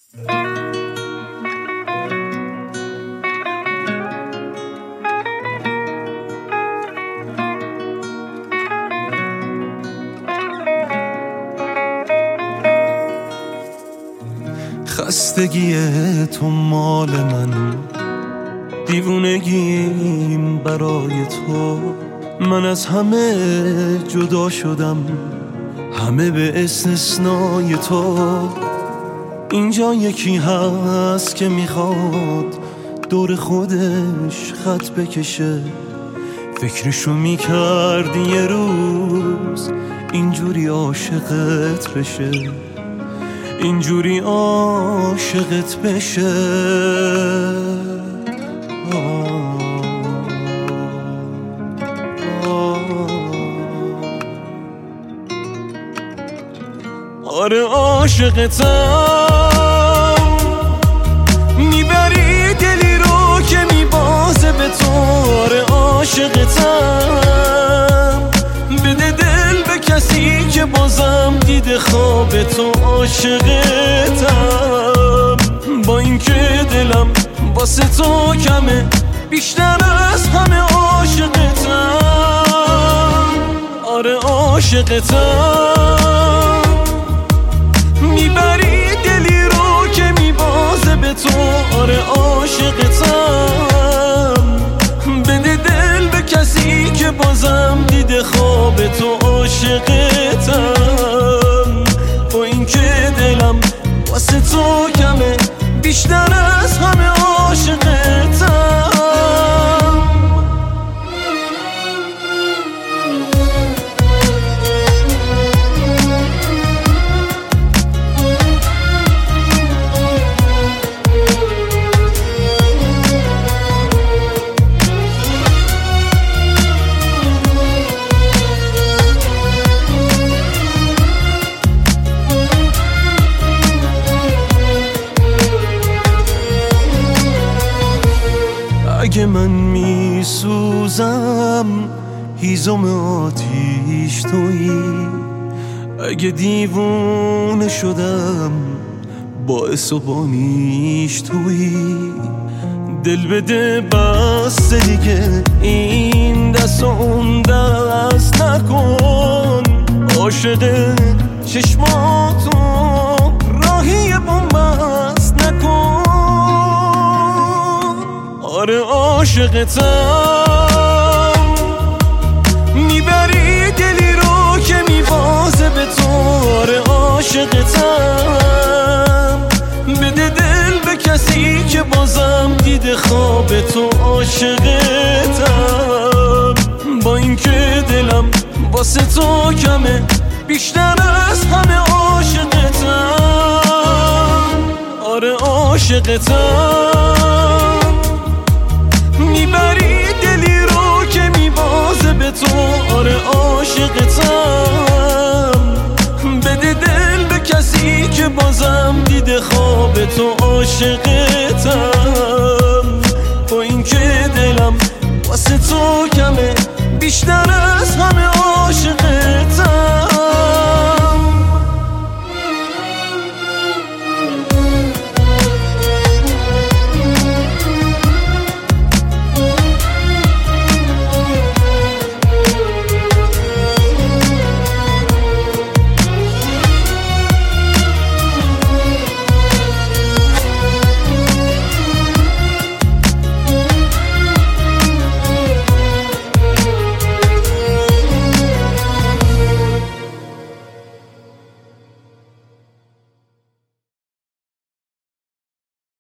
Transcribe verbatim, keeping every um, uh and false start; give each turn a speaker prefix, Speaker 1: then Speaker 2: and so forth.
Speaker 1: خستگی تو مال من، دیوونگیم برای تو. من از همه جدا شدم، همه به استثنای تو. اینجا یکی هست که میخواد دور خودش خط بکشه. فکرشو میکرد یه روز اینجوری عاشقت بشه، اینجوری عاشقت بشه. آره عاشقتم، میبری دلی رو که میبازه به تو. آره عاشقتم، بده دل به کسی که بازم دیده خواب تو. عاشقتم، با اینکه دلم واسه تو کمه، بیشتر از همه عاشقتم. آره عاشقتم، میبری دلی رو که میبازه به تو. آره عاشقتم، بده دل به کسی که بازم دیده خواب تو. عاشقتم، با اینکه دلم واسه تو کمه، بیشتر از همه عاشقتم. اگه من میسوزم هیزم آتیش تویی، اگه دیوونه شدم باعث و بانیش تویی. دل بده بس دیگه، این دست و اون دست نکن. عاشق چشماتو راهی بومبست نکن. آره عاشقتم، میبری دلی رو که میبازه به تو. آره عاشقتم، بده دل به کسی که بازم دیده خواب تو. عاشقتم، با اینکه دلم واسه تو کمه، بیشتر از همه عاشقتم. آره عاشقتم، میبری دلی رو که میبازه به تو. آره عاشقتم، بده دل به کسی که بازم دیده خواب تو. عاشقتم، با اینکه دلم واسه تو کمه، بیشتر از همه